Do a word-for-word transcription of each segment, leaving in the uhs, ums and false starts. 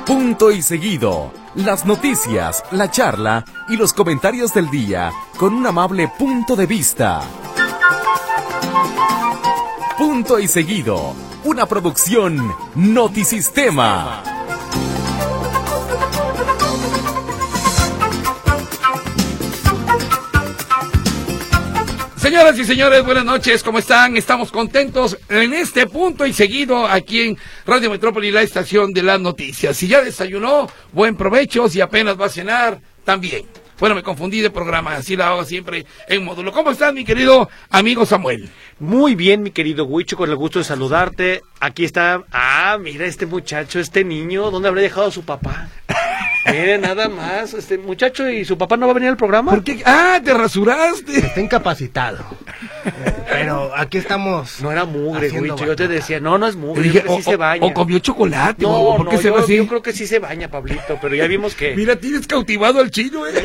Punto y seguido. Las noticias, la charla y los comentarios del día con un amable punto de vista. Punto y seguido. Una producción Notisistema. Señoras y señores, buenas noches, ¿cómo están? Estamos contentos en este punto y seguido aquí en Radio Metrópoli, la estación de las noticias. Si ya desayunó, buen provecho, si apenas va a cenar, también. Bueno, me confundí de programa, así la hago siempre en módulo. ¿Cómo estás, mi querido amigo Samuel? Muy bien, mi querido Huicho, con el gusto de saludarte. Aquí está, ah, mira este muchacho, este niño, ¿dónde habrá dejado a su papá? Mire, nada más, este muchacho y su papá no va a venir al programa. ¿Por qué? Ah, te rasuraste. Está incapacitado. Pero aquí estamos. No era mugre, Huicho, baño. yo te decía, no, no es mugre, Dije, yo creo que o, sí se baña. o comió chocolate, no, o, ¿por no, qué se yo, va así? yo creo que sí se baña, Pablito, pero ya vimos que... Mira, tienes cautivado al chino, eh.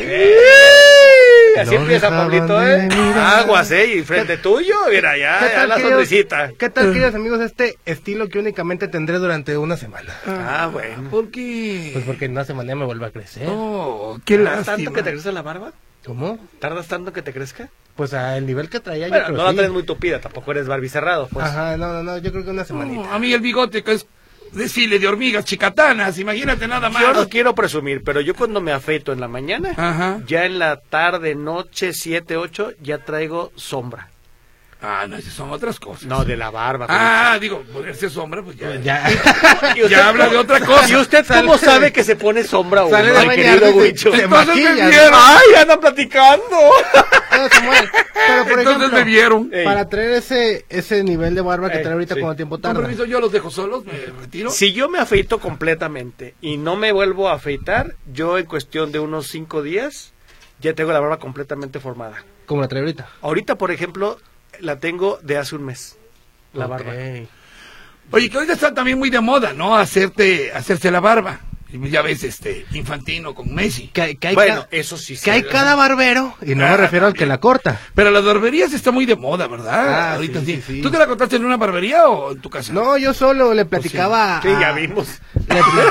¡Eh! Así No empieza, dejaban Pablito, de ¿eh? mirar. Aguas, ¿eh? Y frente tuyo, mira, ya, ¿Qué ya tal, la queridos- sonrisita. ¿Qué tal, queridos amigos? Este estilo que únicamente tendré durante una semana. Ah, bueno. ¿Por qué? Pues porque en una semana ya me vuelve a crecer. Oh, qué ¿Tardas lástima. tanto que te crezca la barba? ¿Cómo? ¿Tardas tanto que te crezca? Pues al nivel que traía Bueno, yo creo no la sí. traes muy tupida, tampoco eres barbicerrado, pues. Ajá, no, no, no, yo creo que una semanita. No, a mí el bigote que es desfile de hormigas chicatanas, imagínate nada más. Yo no quiero presumir, pero yo cuando me afeito en la mañana, Ajá. ya en la tarde, noche, siete, ocho, ya traigo sombra. Ah, no, esas son otras cosas. No, de la barba. Ah, digo, ponerse sombra, pues ya. Pues ya. ¿Y usted Ya habla cómo- de otra cosa. ¿Y usted cómo sabe que se pone sombra uno, Sale de ay, bañarse, querido se- Huicho? se Entonces me maquilla, vieron. ¿no? ¡Ay, andan platicando! No, Samuel, pero por Entonces ejemplo, me vieron. Ey. para traer ese ese nivel de barba que Ey, trae ahorita, sí. ¿cuánto tiempo Con tarda? permiso, yo los dejo solos, me retiro. Si yo me afeito completamente y no me vuelvo a afeitar, yo en cuestión de unos cinco días ya tengo la barba completamente formada. Como la trae ahorita. Ahorita, por ejemplo, la tengo de hace un mes. La barba. Ok. Oye, que ahorita está también muy de moda, ¿no? Hacerte, hacerse la barba. Y ya ves, este, Infantino con Messi. Que, que hay, Bueno, ca- eso sí. que hay sí. cada barbero, y no Ah, me refiero al que la corta. Pero las barberías está muy de moda, ¿verdad? Ah, ahorita sí, sí, sí, sí. ¿Tú te la contaste en una barbería o en tu casa? No, yo solo le platicaba. Sí, ya a- vimos. Le, pla-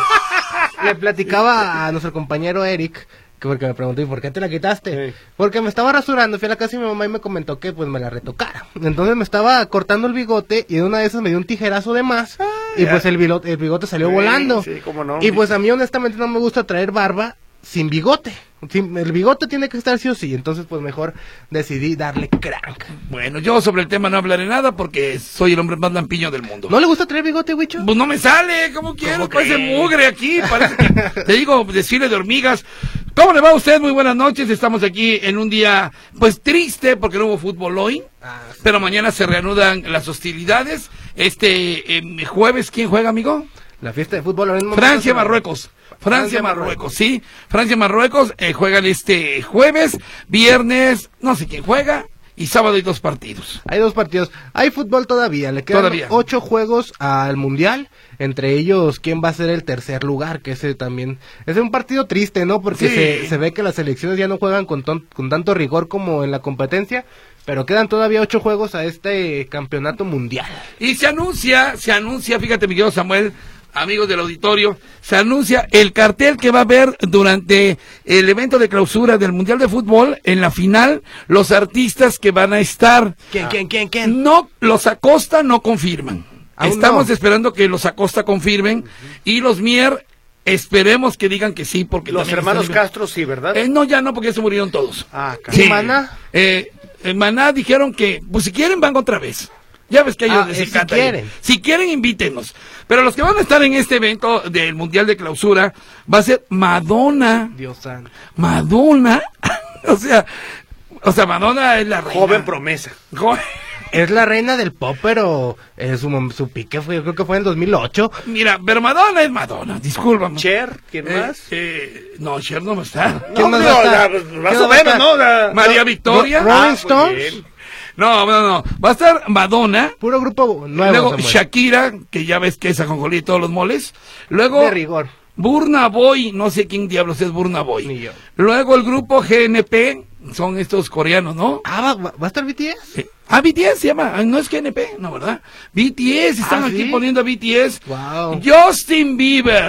le platicaba a nuestro compañero Eric, que porque me preguntó, ¿y por qué te la quitaste? Sí. Porque me estaba rasurando, fui a la casa de mi mamá y me comentó que pues me la retocara. Entonces me estaba cortando el bigote y en una de esas me dio un tijerazo de más y ya. pues el, bilo- el bigote salió Sí, volando. sí, cómo no. Y pues a mí honestamente no me gusta traer barba sin bigote. Sin- el bigote tiene que estar sí o sí, entonces pues mejor decidí darle crank. Bueno, yo sobre el tema no hablaré nada porque soy el hombre más lampiño del mundo. ¿No le gusta traer bigote, Wicho? Pues no me sale, ¿cómo quiero? ¿Cómo Parece crees? mugre aquí, parece que, te digo, desfile de hormigas. ¿Cómo le va a usted? Muy buenas noches, estamos aquí en un día, pues triste, porque no hubo fútbol hoy, Ah, sí. pero mañana se reanudan las hostilidades. Este eh, jueves, ¿quién juega, amigo? La fiesta de fútbol ahora mismo- Francia, Marruecos. Francia, Francia, Marruecos, sí. Francia, Marruecos eh, juegan este jueves, viernes, no sé quién juega, y sábado hay dos partidos. Hay dos partidos. Hay fútbol todavía. Le quedan Todavía. ocho juegos al mundial. Entre ellos, ¿quién va a ser el tercer lugar? Que ese también es un partido triste, ¿no? Porque Sí. se, se ve que las selecciones ya no juegan con, ton- con tanto rigor como en la competencia. Pero quedan todavía ocho juegos a este campeonato mundial. Y se anuncia, se anuncia, fíjate, mi querido Samuel, amigos del auditorio, se anuncia el cartel que va a haber durante el evento de clausura del Mundial de Fútbol, en la final, los artistas que van a estar. ¿Quién, quién, quién, quién? No, los Acosta no confirman. Aún Estamos no. esperando que los Acosta confirmen, y los Mier, esperemos que digan que sí, porque Los también hermanos están- Castro sí, ¿verdad? Eh, no, ya no, porque ya se murieron todos. Ah, ¿Y caray. Maná? Eh, en Maná dijeron que, pues si quieren van otra vez. Ya ves que a ellos Ah, les eh, encanta si ir. quieren. Si quieren, invítenos. Pero los que van a estar en este evento del Mundial de Clausura va a ser Madonna. Dios santo. Madonna. o sea, o sea, Madonna es la reina. Joven promesa. Jo- Es la reina del pop, pero eh, su, mom- su pique fue, yo creo que fue en el dos mil ocho. Mira, pero Madonna es Madonna, discúlpame. Cher, ¿quién Eh, más? eh, no, Cher no va a estar. ¿Quién más no, va a estar? ya, pues, más ¿Quién o va a menos, estar? ¿no? La- María Victoria. Ro- Rolling Ah, muy Stones. bien. No, no, no. Va a estar Madonna. Puro grupo nuevo, Luego Samuel. Shakira, que ya ves que es ajonjolí y todos los moles. Luego De rigor. Burna Boy, no sé quién diablos es Burna Boy. Ni yo. Luego el grupo G N P, son estos coreanos, ¿no? Ah, ¿va, va- va a estar B T S? Eh, Ah, B T S se llama, ah, no es G N P, no, ¿verdad? B T S, están Ah, aquí ¿sí? poniendo a B T S. Wow. Justin Bieber.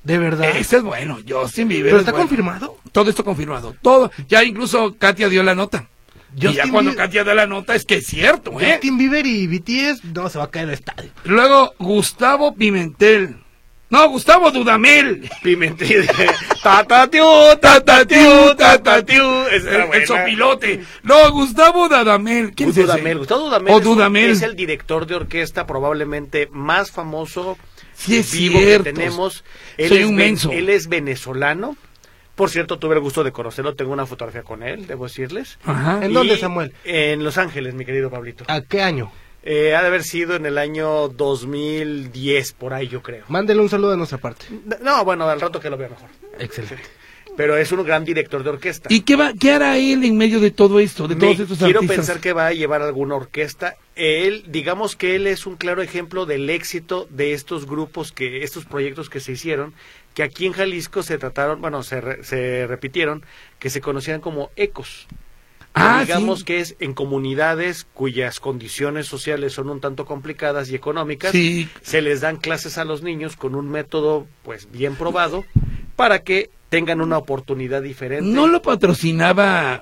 ¿De verdad? Ese es bueno, Justin Bieber. ¿Pero es está bueno. confirmado? Todo esto confirmado. Todo. Ya incluso Katia dio la nota. Justin y ya cuando Bieber... Katia da la nota es que es cierto, ¿eh? Justin Bieber y B T S, no, se va a caer el estadio. Luego, Gustavo Pimentel. No, Gustavo Dudamel. Pimentel. Tatatiu, tatatiu, tatatiu. Esa El, el sopilote. No, Gustavo Dudamel. ¿Quién es ese? Dudamel. Gustavo Dudamel, O es, un- Dudamel. es el director de orquesta probablemente más famoso Sí, es vivo cierto. que tenemos. Él Soy es un ven- menso. Él es venezolano. Por cierto, tuve el gusto de conocerlo. Tengo una fotografía con él, debo decirles. Ajá. ¿En Y dónde, Samuel? En Los Ángeles, mi querido Pablito. ¿A qué año? Eh, ha de haber sido en el año dos mil diez, por ahí yo creo. Mándele un saludo de nuestra parte. No, bueno, al rato que lo vea mejor. Excelente. Pero es un gran director de orquesta. ¿Y qué va, qué hará él en medio de todo esto, de Me- todos estos quiero artistas? pensar que va a llevar alguna orquesta. Él, digamos que él es un claro ejemplo del éxito de estos grupos, que estos proyectos que se hicieron, que aquí en Jalisco se trataron, bueno, se, re- se repitieron, que se conocían como ecos. Ah, digamos sí. que es en comunidades cuyas condiciones sociales son un tanto complicadas y económicas, Sí. se les dan clases a los niños con un método pues bien probado para que tengan una oportunidad diferente. ¿No lo patrocinaba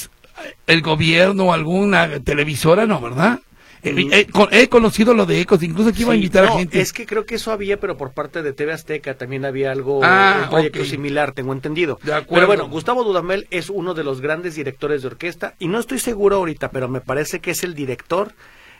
el gobierno o alguna televisora, no, verdad? Mm. He, he- he conocido lo de Ecos, incluso aquí iba a Sí, invitar no, a gente. Es que creo que eso había, pero por parte de T V Azteca también había algo, Ah, un proyecto ok. similar, tengo entendido. De acuerdo. Pero bueno, Gustavo Dudamel es uno de los grandes directores de orquesta, y no estoy seguro ahorita, pero me parece que es el director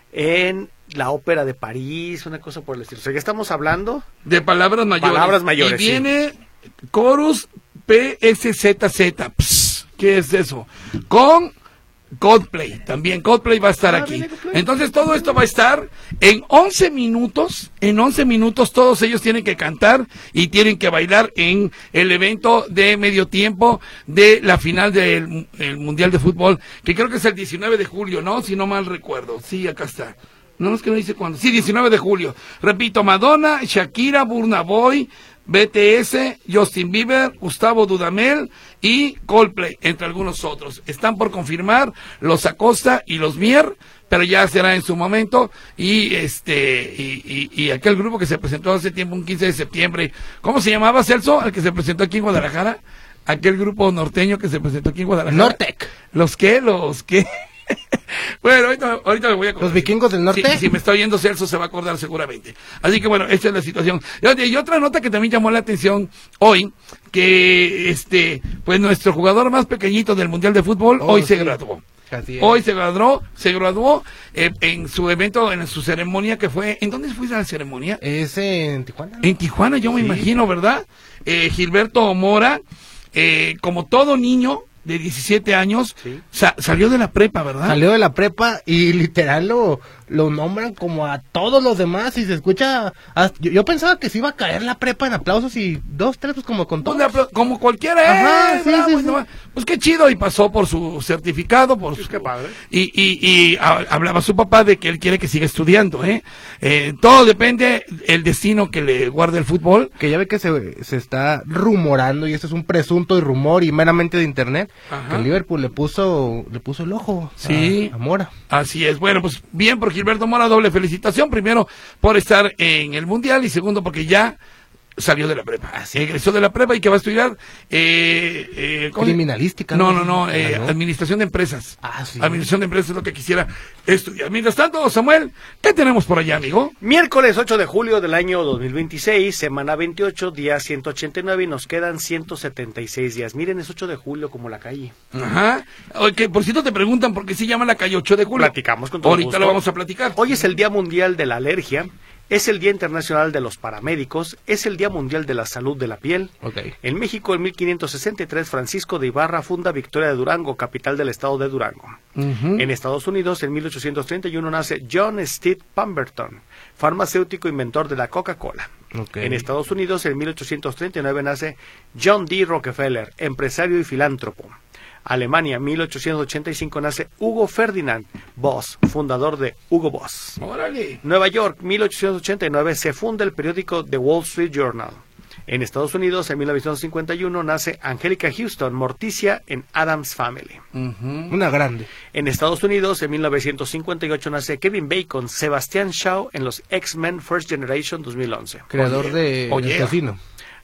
en la Ópera de París, una cosa por el estilo. O sea, ya estamos hablando. De palabras mayores. Palabras mayores, Y viene Chorus P S Z Z. Pss, ¿qué es eso? Con Coldplay. También Coldplay va a estar Ah, aquí. viene Coldplay. Entonces todo esto va a estar en once minutos. En once minutos todos ellos tienen que cantar y tienen que bailar en el evento de medio tiempo de la final del el Mundial de Fútbol, que creo que es el diecinueve de julio, ¿no? Si no mal recuerdo. Sí, acá está. No, es que no dice cuándo. Sí, diecinueve de julio. Repito, Madonna, Shakira, Burna Boy, B T S, Justin Bieber, Gustavo Dudamel y Coldplay, entre algunos otros. Están por confirmar los Acosta y los Mier, pero ya será en su momento. Y este y, y, y aquel grupo que se presentó hace tiempo, un quince de septiembre. ¿Cómo se llamaba, Celso? El que se presentó aquí en Guadalajara. Aquel grupo norteño que se presentó aquí en Guadalajara. Nortec. ¿Los qué? ¿Los qué? Bueno, ahorita, ahorita me voy a acordar. ¿Los vikingos del norte? Si, si me está oyendo Celso se va a acordar seguramente. Así que bueno, esta es la situación. Y oye, y otra nota que también llamó la atención hoy, que este, pues nuestro jugador más pequeñito del Mundial de Fútbol Oh, hoy se sí. graduó. Así es. Hoy se graduó, se graduó eh, en su evento, en su ceremonia que fue, ¿en dónde fue la ceremonia? ¿Es en Tijuana? En Tijuana, yo me Sí. imagino, ¿verdad? Eh, Gilberto Mora, eh, como todo niño de diecisiete años, Sí. sa- salió de la prepa, ¿verdad? Salió de la prepa y literal lo, lo nombran como a todos los demás y se escucha... ah, Yo, yo pensaba que se iba a caer la prepa en aplausos y dos, tres, pues como con Pues, todos. de apla- como cualquiera, Ajá, eh, sí, bravo, sí, y sí. no- pues qué chido, y pasó por su certificado, por su, qué padre. y, y, y ha- hablaba su papá de que él quiere que siga estudiando, eh, Eh, todo depende el destino que le guarde el fútbol. Que ya ve que se, se está rumorando, y esto es un presunto y rumor y meramente de internet, Ajá. que el Liverpool le puso le puso el ojo Sí. a, a Mora. Así es, bueno, pues bien por Gilberto Mora, doble felicitación, primero por estar en el Mundial y segundo porque ya salió de la prepa, egresó de la prepa y que va a estudiar eh, eh, ¿cómo se- Criminalística. No, no, no, eh, Ah, ¿no? administración de empresas. Ah, sí. Administración de empresas es lo que quisiera estudiar. Mientras tanto, Samuel, ¿qué tenemos por allá, amigo? Miércoles ocho de julio del año dos mil veintiséis, semana veintiocho, día ciento ochenta y nueve, y nos quedan ciento setenta y seis días. Miren, es ocho de julio como la calle. Ajá. Oye, que por cierto te preguntan por qué se llama la calle ocho de julio. Platicamos con todo Ahorita gusto. lo vamos a platicar. Hoy es el Día Mundial de la Alergia, es el Día Internacional de los Paramédicos, es el Día Mundial de la Salud de la Piel. Ok. En México, en mil quinientos sesenta y tres, Francisco de Ibarra funda Victoria de Durango, capital del estado de Durango. Ujú. En Estados Unidos, en mil ochocientos treinta y uno, nace John Steve Pemberton, farmacéutico inventor de la Coca-Cola. Ok. En Estados Unidos, en mil ochocientos treinta y nueve, nace John D. Rockefeller, empresario y filántropo. Alemania, mil ochocientos ochenta y cinco, nace Hugo Ferdinand Boss, fundador de Hugo Boss. Órale. Nueva York, mil ochocientos ochenta y nueve, se funda el periódico The Wall Street Journal. En Estados Unidos, en mil novecientos cincuenta y uno, nace Angélica Houston, Morticia en Addams Family. Ujú. Una grande. En Estados Unidos, en mil novecientos cincuenta y ocho, nace Kevin Bacon, Sebastián Shaw en los X-Men First Generation dos mil once. Creador Oye, de oye. El Tocino.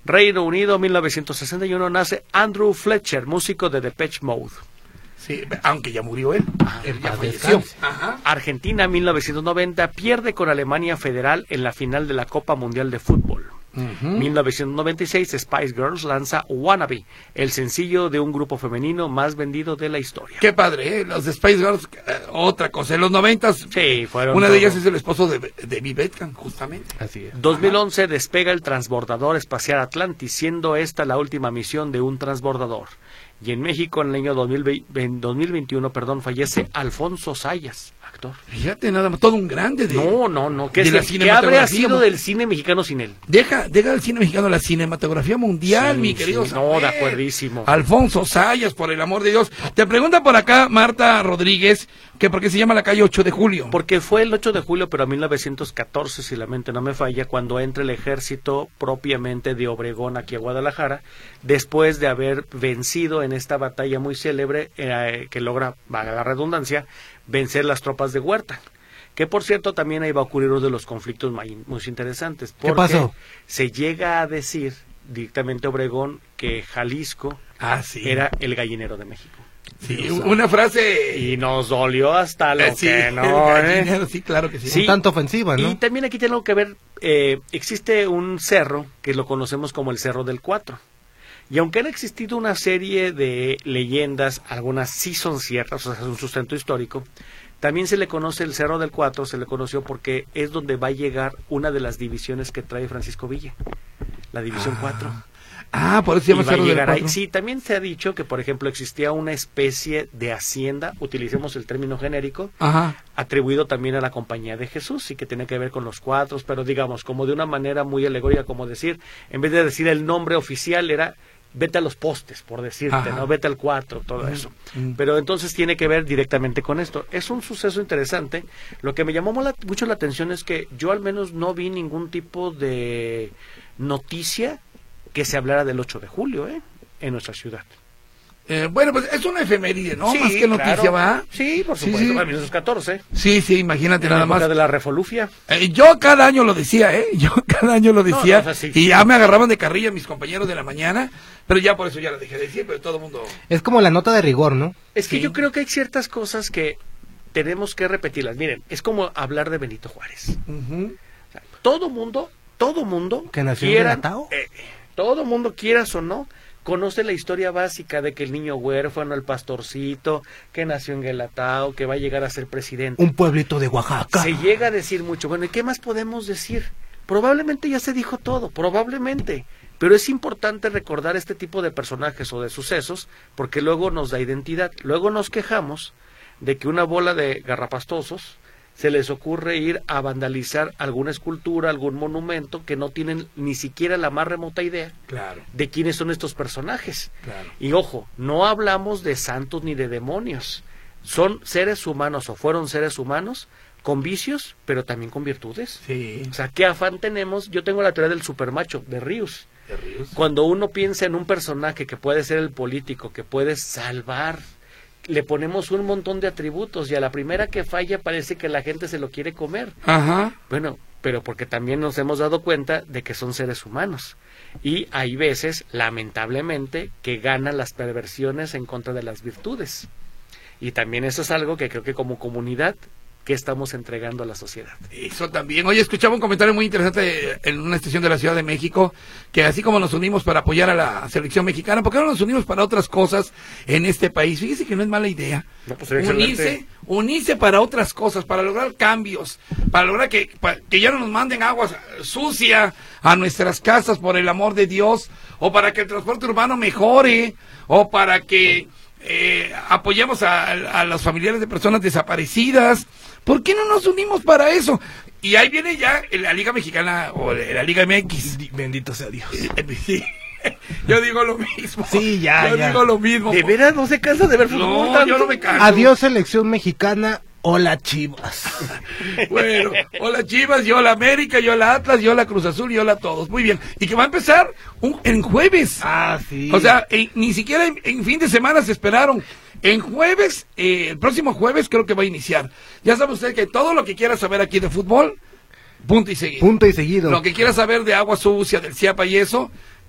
Reino Unido, mil novecientos sesenta y uno, nace Andrew Fletcher, músico de Depeche Mode. Sí, aunque ya murió él. Ah, él ya paz falleció. descanse. Ajá. Argentina, mil novecientos noventa, pierde con Alemania Federal en la final de la Copa Mundial de Fútbol. Ujú. mil novecientos noventa y seis, Spice Girls lanza Wannabe, el sencillo de un grupo femenino más vendido de la historia. Qué padre, ¿eh? Los de Spice Girls, eh, otra cosa. En los noventas, Sí, fueron una de todo. ellas es el esposo de, de David Beckham, justamente. Así es. dos mil once despega el transbordador espacial Atlantis, siendo esta la última misión de un transbordador. Y en México, en el año dos mil veinte, dos mil veintiuno, perdón, fallece Alfonso Sayas, actor. Fíjate, nada más, todo un grande de... No, no, no. ¿Qué, de es la el- ¿qué cinematografía, habría sido mo- del cine mexicano sin él? Deja, deja el cine mexicano, la cinematografía mundial, Sí, mi querido sí, no, de Samuel. acuerdísimo. Alfonso Sayas, por el amor de Dios. Te pregunta por acá Marta Rodríguez, que por qué se llama la calle ocho de julio. Porque fue el ocho de julio, pero a mil novecientos catorce, si la mente no me falla, cuando entra el ejército propiamente de Obregón aquí a Guadalajara, después de haber vencido en esta batalla muy célebre, eh, que logra, valga la redundancia, vencer las tropas de Huerta. Que por cierto también ahí va a ocurrir uno de los conflictos muy, muy interesantes. Porque pasó? se llega a decir directamente Obregón que Jalisco Ah, sí. era el gallinero de México. Sí, una frase... Y nos dolió hasta lo eh, sí, que no, el ¿eh? gallinero, sí, claro que sí. Sí. Un tanto ofensiva, ¿no? Y también aquí tengo que ver, eh, existe un cerro que lo conocemos como el Cerro del Cuatro. Y aunque han existido una serie de leyendas, algunas sí son ciertas, o sea, es un sustento histórico, también se le conoce el Cerro del Cuatro, se le conoció porque es donde va a llegar una de las divisiones que trae Francisco Villa, la División cuatro. Ah, por eso se Y llama va a Cerro del llegar ahí. Cuatro. Sí, también se ha dicho que, por ejemplo, existía una especie de hacienda, utilicemos el término genérico, Ajá. atribuido también a la Compañía de Jesús y que tiene que ver con los cuatros, pero digamos, como de una manera muy alegórica, como decir, en vez de decir el nombre oficial, era vete a los postes, por decirte, Ajá. ¿no? Vete al cuatro, todo eso. mm. Pero entonces tiene que ver directamente con esto. Es un suceso interesante. Lo que me llamó la- mucho la atención es que yo al menos no vi ningún tipo de noticia que se hablara del ocho de julio, ¿eh? En nuestra ciudad. Eh, bueno, pues es una efeméride, ¿no? Sí, Más que noticia, claro. ¿va? Sí, por Sí, supuesto, sí. a mil novecientos catorce. Sí, sí, imagínate En la nada época más. de la refolufia. Eh, yo cada año lo decía, ¿eh? Yo cada año lo decía. No, no, o sea, sí. Y ya me agarraban de carrilla mis compañeros de la mañana, pero ya por eso ya lo dejé de decir, pero todo el mundo... Es como la nota de rigor, ¿no? Es que Sí. yo creo que hay ciertas cosas que tenemos que repetirlas. Miren, es como hablar de Benito Juárez. Ujú. O sea, todo mundo, todo mundo, ¿Que nació en quieran, Guelatao? eh, todo mundo, quieras o no, conoce la historia básica de que el niño huérfano, el pastorcito, que nació en Guelatao, que va a llegar a ser presidente. Un pueblito de Oaxaca. Se llega a decir mucho. Bueno, ¿y qué más podemos decir? Probablemente ya se dijo todo, probablemente. Pero es importante recordar este tipo de personajes o de sucesos porque luego nos da identidad. Luego nos quejamos de que una bola de garrapastosos se les ocurre ir a vandalizar alguna escultura, algún monumento que no tienen ni siquiera la más remota idea Claro, de quiénes son estos personajes. claro. Y ojo, no hablamos de santos ni de demonios. Son seres humanos o fueron seres humanos con vicios, pero también con virtudes. Sí. O sea, ¿qué afán tenemos? Yo tengo la teoría del supermacho, de Ríos. ¿Te ríes? Cuando uno piensa en un personaje que puede ser el político, que puede salvar, le ponemos un montón de atributos y a la primera que falla parece que la gente se lo quiere comer. Ajá. Bueno, pero porque también nos hemos dado cuenta de que son seres humanos. Y hay veces, lamentablemente, que ganan las perversiones en contra de las virtudes. Y también eso es algo que creo que como comunidad, ¿qué estamos entregando a la sociedad? Eso también. Oye, escuchaba un comentario muy interesante en una estación de la Ciudad de México, que así como nos unimos para apoyar a la selección mexicana, ¿por qué no nos unimos para otras cosas en este país? Fíjese que no es mala idea. No, pues, sería Unirse, excelente. unirse para otras cosas, para lograr cambios, para lograr que, pa- que ya no nos manden agua sucia a nuestras casas, por el amor de Dios, o para que el transporte urbano mejore, o para que eh, apoyemos a, a los familiares de personas desaparecidas. ¿Por qué no nos unimos para eso? Y ahí viene ya la Liga Mexicana o la Liga M X. Bendito sea Dios. Sí. Yo digo lo mismo. Sí, ya, Yo ya. digo lo mismo. ¿De veras no se cansa de ver fútbol? No, tanto? yo no me canso. Adiós, selección mexicana. Hola, Chivas. Bueno, hola Chivas, yo la América, yo la Atlas, yo la Cruz Azul, yo la todos. Muy bien. Y que va a empezar un, en jueves. Ah, sí. O sea, en- ni siquiera en, en fin de semana se esperaron. En jueves, eh, el próximo jueves creo que va a iniciar. Ya sabe usted que todo lo que quiera saber aquí de fútbol, punto y seguido. Punto y seguido. Lo que quiera saber de agua sucia, del Ciapa y eso,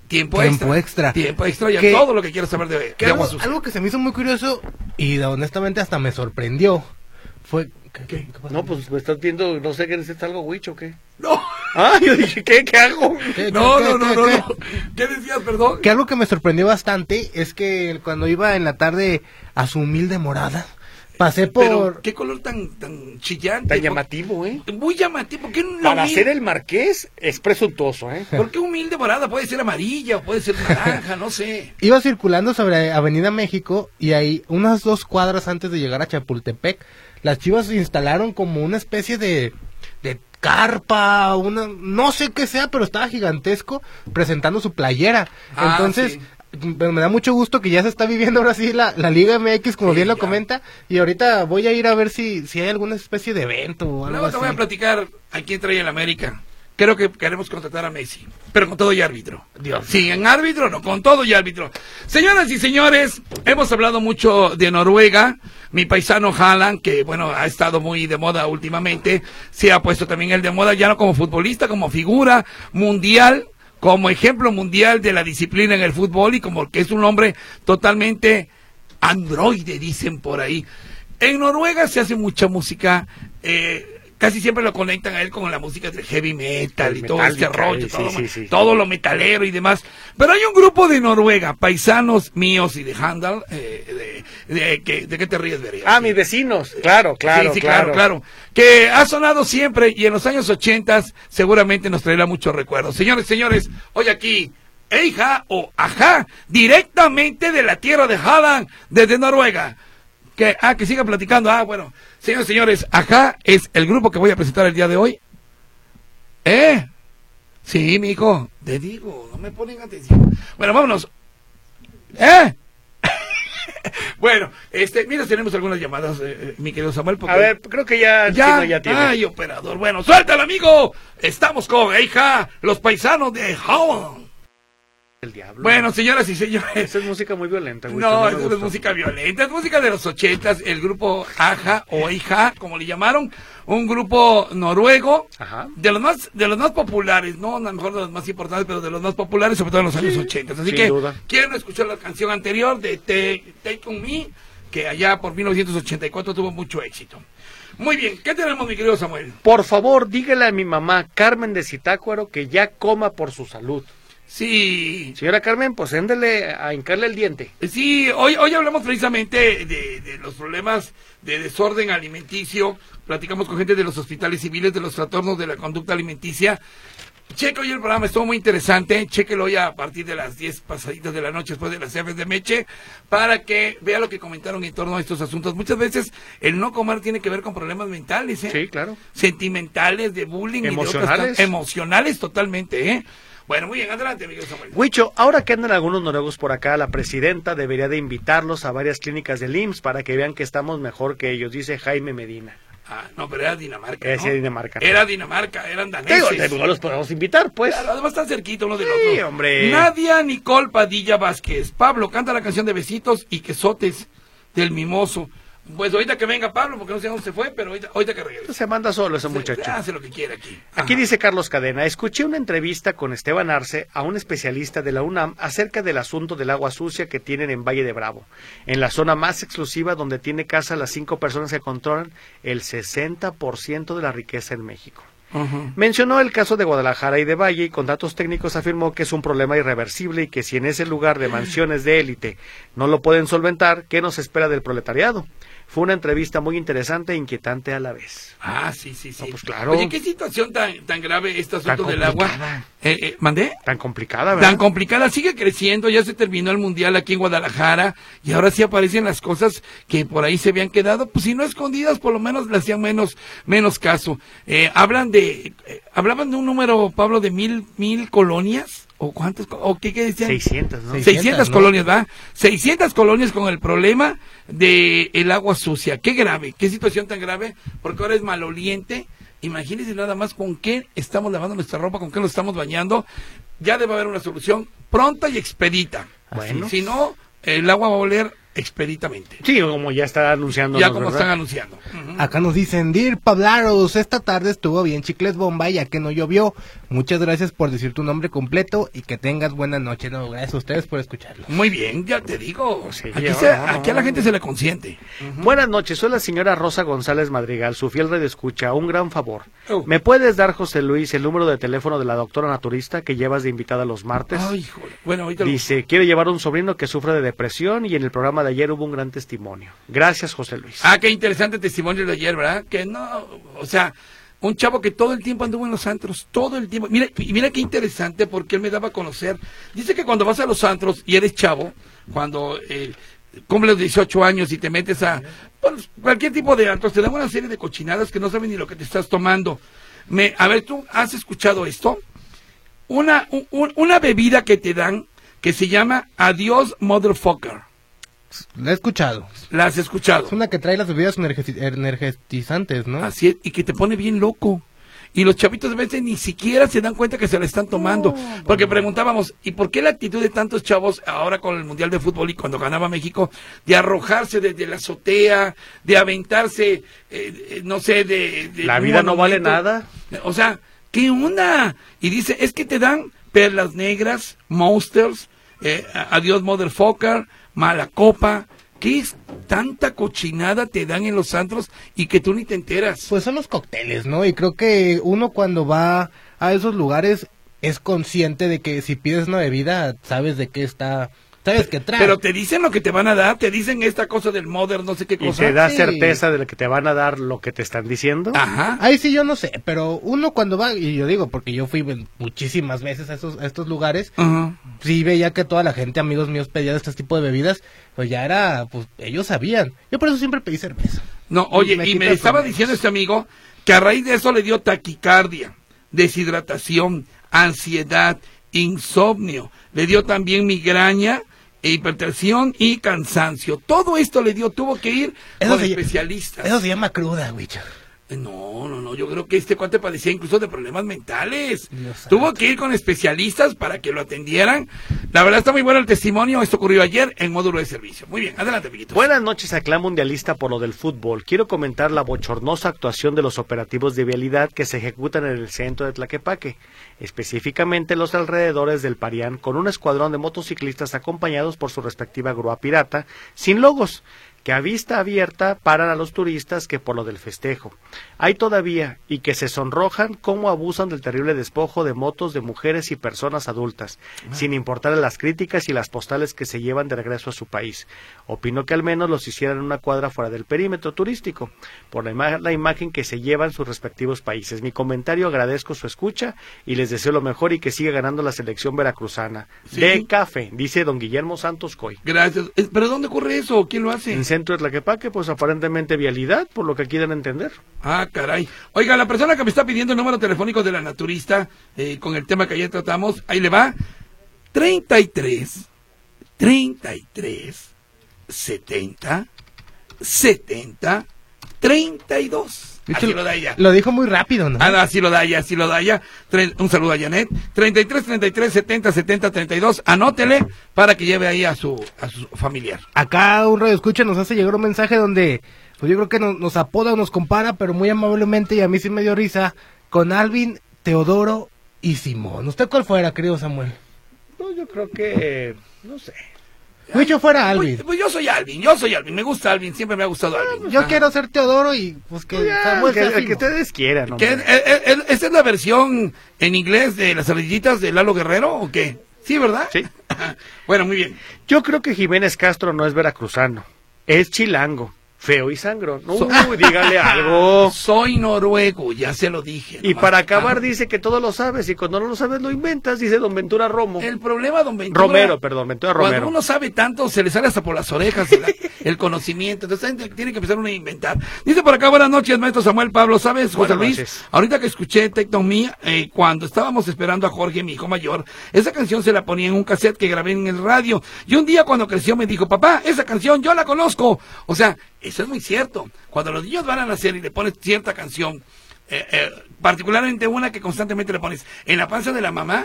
Tiempo, Tiempo extra. extra. Tiempo extra y Que- todo lo que quieras saber de, Que de algo, agua sucia. algo que se me hizo muy curioso y de- honestamente hasta me sorprendió fue... ¿Qué, qué pasó? No, pues me estás viendo, no sé qué necesitas, algo Huicho o qué. No, Ah, yo dije, ¿qué? ¿Qué hago? ¿Qué, no, qué, no, qué, no, no, qué? no. ¿Qué decías, perdón? Que algo que me sorprendió bastante es que cuando iba en la tarde a su humilde morada, pasé por... Pero, ¿qué color tan, tan chillante? Tan ¿Por- llamativo, ¿eh? Muy llamativo. ¿Por qué no Para humilde? ser el marqués, es presuntuoso, ¿eh? ¿Por qué humilde morada? Puede ser amarilla o puede ser naranja, no sé. Iba circulando sobre Avenida México y ahí, unas dos cuadras antes de llegar a Chapultepec, las Chivas se instalaron como una especie de, de carpa, una, no sé qué sea, pero estaba gigantesco presentando su playera. Ah, Entonces, sí. m- me da mucho gusto que ya se está viviendo ahora sí la, la Liga M X, como Sí, bien lo ya. comenta, y ahorita voy a ir a ver si, si hay alguna especie de evento o algo Luego te voy a así. platicar a quién trae el América. Creo que queremos contratar a Messi, pero con todo y árbitro. Dios. Sí, en árbitro, no, con todo y árbitro. Señoras y señores, hemos hablado mucho de Noruega. Mi paisano Haaland, que bueno, ha estado muy de moda últimamente, se ha puesto también él de moda, ya no como futbolista, como figura mundial, como ejemplo mundial de la disciplina en el fútbol y como que es un hombre totalmente androide, dicen por ahí. En Noruega se hace mucha música, eh, casi siempre lo conectan a él con la música de heavy metal y todo este Metallica, rollo, sí, todo, sí, sí. todo lo metalero y demás. Pero hay un grupo de Noruega, paisanos míos y de Handal, eh, de, de, que- ¿de qué te ríes, Vería? Ah, mis vecinos. Claro, claro, sí, sí, claro. claro, claro. Que ha sonado siempre y en los años ochentas seguramente nos traerá muchos recuerdos. Señores, señores, hoy aquí, Eija o Ajá, directamente de la tierra de Haaland, desde Noruega. Que, ah, que siga platicando. Ah, bueno. Señores, señores, Ajá es el grupo que voy a presentar el día de hoy. ¿Eh? Sí, mi hijo. Te digo, no me ponen atención. Bueno, vámonos. ¿Eh? Bueno, este, mira, tenemos algunas llamadas, eh, eh, mi querido Samuel. Porque... A ver, creo que ya, Ya, sí, no, ya tiene. ay, operador. Bueno, suéltalo, amigo. Estamos con Eija, los paisanos de Haaland. El diablo. Bueno, señoras y señores. Esa es música muy violenta, Huicho, No, me eso no es gustó. música violenta, es música de los ochentas, el grupo Aja o Eija, como le llamaron, un grupo noruego, Ajá. de los más, de los más populares, no a lo mejor de los más importantes, pero de los más populares, sobre todo en los años ochentas. Así sin que, duda. ¿quién no escuchó la canción anterior de Take, Take On Me? Que allá por mil novecientos ochenta y cuatro tuvo mucho éxito. Muy bien, ¿qué tenemos, mi querido Samuel? Por favor, dígale a mi mamá, Carmen de Zitácuaro, que ya coma por su salud. Sí, Señora Carmen, pues éndele a hincarle el diente. sí, hoy, hoy hablamos precisamente de, de los problemas de desorden alimenticio, platicamos con gente de los hospitales civiles, de los trastornos de la conducta alimenticia. Cheque hoy el programa, estuvo muy interesante, chequelo hoy a partir de las diez pasaditas de la noche después de las jefes de Meche, para que vea lo que comentaron en torno a estos asuntos. Muchas veces el no comer tiene que ver con problemas mentales, ¿eh? Sí, claro. Sentimentales, de bullying, y de otras Emocionales. tan- emocionales totalmente, ¿eh? Bueno, muy bien, adelante, Miguel Samuel. Huicho, ahora que andan algunos noruegos por acá, la presidenta debería de invitarlos a varias clínicas del I M S S para que vean que estamos mejor que ellos, dice Jaime Medina. Ah, no, pero era Dinamarca, Ese ¿no? es Dinamarca. Era Dinamarca, eran Digo, daneses. no los podemos invitar, pues. Claro, además están cerquita uno del Sí, otro. hombre. Nadia Nicole Padilla Vázquez. Pablo, canta la canción de Besitos y Quesotes del Mimoso. Pues ahorita que venga Pablo, porque no sé dónde se fue, pero ahorita, ahorita que regrese. Se manda solo ese muchacho. Hace lo que quiera aquí. Aquí Ajá. dice Carlos Cadena, escuché una entrevista con Esteban Arce, a un especialista de la UNAM, acerca del asunto del agua sucia que tienen en Valle de Bravo, en la zona más exclusiva donde tiene casa las cinco personas que controlan el sesenta por ciento de la riqueza en México. Ujú. Mencionó el caso de Guadalajara y de Valle y con datos técnicos afirmó que es un problema irreversible y que si en ese lugar de mansiones de élite no lo pueden solventar, ¿qué nos espera del proletariado? Fue una entrevista muy interesante e inquietante a la vez. Ah, sí, sí, sí. No, pues claro. Oye, ¿qué situación tan, tan grave este asunto Tan del agua? complicada. Eh, eh, ¿Mandé? Tan complicada, ¿verdad? Tan complicada, sigue creciendo, ya se terminó el mundial aquí en Guadalajara y ahora sí aparecen las cosas que por ahí se habían quedado, pues si no escondidas, por lo menos le hacían menos, menos caso. Eh, hablan de, eh, hablaban de un número, Pablo, de mil, mil colonias, o cuántas, co- o qué, qué decían? seiscientos, ¿no? Sí. seiscientas ¿no? colonias, ¿va? seiscientas colonias con el problema de el agua sucia. Qué grave, qué situación tan grave, porque ahora es maloliente. Imagínense nada más con qué estamos lavando nuestra ropa, con qué nos estamos bañando. Ya debe haber una solución pronta y expedita. Bueno. Si no, el agua va a oler expeditamente. Sí, como ya está anunciando. Ya como están anunciando. Uh-huh. Acá nos dicen, Dir Pablaros, esta tarde estuvo bien chicles bomba ya que no llovió. Muchas gracias por decir tu nombre completo y que tengas buena noche. No, gracias a ustedes por escucharlo. Muy bien, ya te digo. Sí, aquí, ya, se, no, aquí a la gente se le consiente. Uh-huh. Buenas noches, soy la señora Rosa González Madrigal, su fiel radioescucha. Un gran favor. Oh. ¿Me puedes dar, José Luis, el número de teléfono de la doctora naturista que llevas de invitada los martes? Ay, joder. Bueno, ahorita lo... Dice, quiere llevar un sobrino que sufre de depresión y en el programa de ayer hubo un gran testimonio. Gracias, José Luis. Ah, qué interesante testimonio de ayer, ¿verdad? Que no, o sea, un chavo que todo el tiempo anduvo en los antros, todo el tiempo. Mira, y mira qué interesante porque él me daba a conocer. Dice que cuando vas a los antros y eres chavo, cuando eh, cumples los dieciocho años y te metes a pues, cualquier tipo de antros, te dan una serie de cochinadas que no saben ni lo que te estás tomando. Me, a ver, ¿tú has escuchado esto? Una, un, una bebida que te dan que se llama Adiós Motherfucker. La he escuchado. ¿La has escuchado? Es una que trae las bebidas energeti- energetizantes, ¿no? Así es, y que te pone bien loco. Y los chavitos a veces ni siquiera se dan cuenta que se la están tomando. No, porque preguntábamos, ¿y por qué la actitud de tantos chavos ahora con el Mundial de Fútbol y cuando ganaba México, de arrojarse desde la azotea, de aventarse, eh, no sé, de... de la vida no vale nada. O sea, ¿qué onda? Y dice, es que te dan perlas negras, monsters, eh, adiós motherfucker, mala copa. ¿Qué es tanta cochinada te dan en los antros y que tú ni te enteras? Pues son los cócteles, ¿no? Y creo que uno cuando va a esos lugares es consciente de que si pides una bebida, sabes de qué está, sabes qué trae. Pero te dicen lo que te van a dar, te dicen esta cosa del modern, no sé qué cosa. ¿Y te da Sí. certeza de que te van a dar lo que te están diciendo? Ajá. Ahí sí yo no sé, pero uno cuando va, y yo digo, porque yo fui muchísimas veces a, esos, a estos lugares, Ajá. sí veía que toda la gente, amigos míos, pedían este tipo de bebidas, pues ya era, pues ellos sabían. Yo por eso siempre pedí cerveza. No, oye, Me y me quita estaba problemas. diciendo este amigo que a raíz de eso le dio taquicardia, deshidratación, ansiedad, insomnio, le dio también migraña, hipertensión y cansancio. Todo esto le dio, tuvo que ir Eso con se- especialistas. Eso se llama cruda, güey. No, no, no, yo creo que este cuate padecía incluso de problemas mentales. Dios Tuvo santo. que ir con especialistas para que lo atendieran. La verdad está muy bueno el testimonio, esto ocurrió ayer en módulo de servicio. Muy bien, adelante, amiguitos. Buenas noches a Clan Mundialista por lo del fútbol. Quiero comentar la bochornosa actuación de los operativos de vialidad que se ejecutan en el centro de Tlaquepaque, específicamente los alrededores del Parián, con un escuadrón de motociclistas acompañados por su respectiva grúa pirata, sin logos, que a vista abierta paran a los turistas que por lo del festejo. Hay todavía, y que se sonrojan cómo abusan del terrible despojo de motos de mujeres y personas adultas, ah. sin importar las críticas y las postales que se llevan de regreso a su país. Opino que al menos los hicieran una cuadra fuera del perímetro turístico, por la, ima- la imagen que se llevan sus respectivos países. Mi comentario, agradezco su escucha y les deseo lo mejor y que siga ganando la selección veracruzana. Sí. De café, dice don Guillermo Santos Coy. Gracias. Eh, ¿Pero dónde ocurre eso? ¿Quién lo hace? En centro de Tlaquepaque, pues aparentemente vialidad, por lo que quieren entender. Ah, caray. Oiga, la persona que me está pidiendo el número telefónico de la naturista, eh, con el tema que ayer tratamos, ahí le va. treinta y tres, treinta y tres, setenta, setenta, treinta y dos. Así lo da ella. Lo dijo muy rápido, ¿no? Ah, no, así lo da ella, así lo da ella. Tre- un saludo a Janet. treinta y tres, treinta y tres, setenta, setenta, treinta y dos. Anótele para que lleve ahí a su, a su familiar. Acá un radio escucha nos hace llegar un mensaje donde, pues yo creo que nos, nos apoda o nos compara, pero muy amablemente, y a mí sí me dio risa, con Alvin, Teodoro y Simón. ¿Usted cuál fuera, querido Samuel? No, yo creo que, no sé. Mucho fuera Alvin. Pues, pues yo soy Alvin, yo soy Alvin. Me gusta Alvin, siempre me ha gustado Alvin. Yo Ajá. quiero ser Teodoro y pues que Ya, Samuel que, sea el que Simón. ustedes quieran, ¿Qué, hombre. eh, eh, eh, ¿Esta es la versión en inglés de las ardillitas de Lalo Guerrero o qué? Sí, ¿verdad? Sí. Bueno, muy bien. Yo creo que Jiménez Castro no es veracruzano, es chilango, feo y sangrón. Uy, So- dígale algo. Soy noruego, ya se lo dije. Y nomás. para acabar Ah. dice que todo lo sabes y cuando no lo sabes lo inventas, dice don Ventura Romo. El problema, don Ventura... Romero, perdón, Ventura Cuando Romero. uno sabe tanto, se le sale hasta por las orejas el, el conocimiento. Entonces tiene que empezar uno a inventar. Dice por acá, buenas noches, maestro Samuel Pablo. ¿Sabes, José Buenas Luis? noches. Ahorita que escuché Tecno Me, eh, cuando estábamos esperando a Jorge, mi hijo mayor, esa canción se la ponía en un cassette que grabé en el radio. Y un día cuando creció me dijo, papá, esa canción yo la conozco. O sea, eso es muy cierto. Cuando los niños van a nacer y le pones cierta canción, eh, eh, particularmente una que constantemente le pones en la panza de la mamá,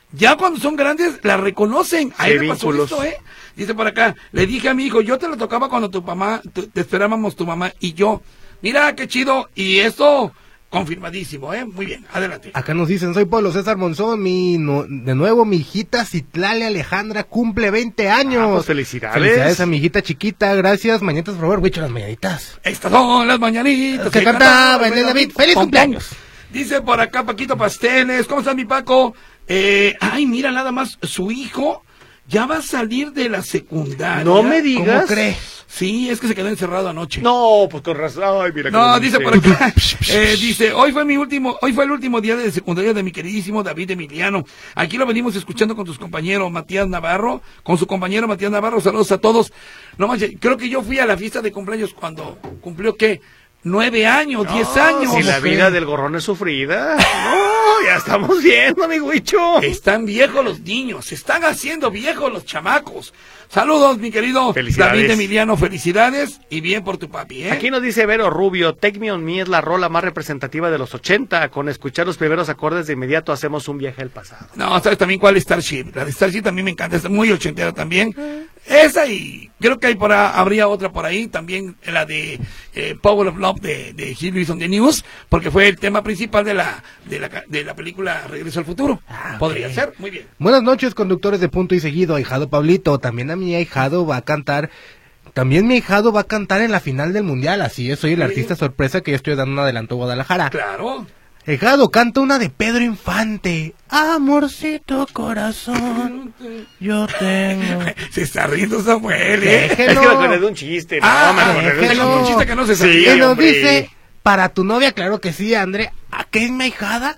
ya cuando son grandes la reconocen. Ahí Sí, me pasó vínculos. esto, ¿eh? Dice por acá, le dije a mi hijo, yo te lo tocaba cuando tu mamá, tu- te esperábamos tu mamá y yo. Mira qué chido, y esto confirmadísimo, ¿eh? Muy bien, adelante. Acá nos dicen, soy Pablo César Monzón, mi no- de nuevo mi hijita Citlali Alejandra cumple veinte años. Ah, pues, felicidades. Felicidades a mi hijita chiquita, gracias. Mañanitas, por favor, Huicho, las mañanitas. Estas son las mañanitas Que cantaba el David. ¡Feliz Pom, pom. cumpleaños! Dice por acá Paquito Pasteles, ¿cómo estás mi Paco? Eh, ay, mira nada más, su hijo ya va a salir de la secundaria. No me digas. ¿Cómo crees? Sí, es que se quedó encerrado anoche. No, pues con razón. Ay, mira No, cómo dice por acá, eh, dice, hoy fue mi último, hoy fue el último día de secundaria de mi queridísimo David Emiliano. Aquí lo venimos escuchando con tus compañeros Matías Navarro, con su compañero Matías Navarro, saludos a todos. No manches, creo que yo fui a la fiesta de cumpleaños cuando cumplió, ¿qué? Nueve años, diez años. Si la ¿Cómo vida creen? del gorrón es sufrida. No, ya estamos viendo, mi Huicho. Están viejos los niños, se están haciendo viejos los chamacos. Saludos, mi querido Felicidades. David Emiliano, felicidades y bien por tu papi, ¿eh? Aquí nos dice Vero Rubio, Take Me On Me es la rola más representativa de los ochenta. Con escuchar los primeros acordes de inmediato hacemos un viaje al pasado. No, ¿sabes también cuál es Starship? La de Starship también me encanta, es muy ochentera también. Esa y creo que hay por ahí, habría otra por ahí, también la de eh, Power of Love de, de Hugh Lewis on the News, porque fue el tema principal de la de la, de la película Regreso al Futuro. Ah, Podría ok. ser, muy bien. Buenas noches, conductores de Punto y Seguido, ahijado Pablito. También a mi ahijado va a cantar. También mi ahijado va a cantar en la final del mundial. Así es, soy el Sí. artista sorpresa que yo estoy dando un adelanto a Guadalajara. Claro. Ahijado canta una de Pedro Infante. Amorcito corazón, yo tengo. Se está riendo Samuel, ¿eh? Es que me acordé de un chiste. No, Ah, me acordé de un déjelo. un chiste que no se Sí, sabía. Y nos hombre. dice, para tu novia, claro que sí, Andrea. ¿A qué es mi ahijada?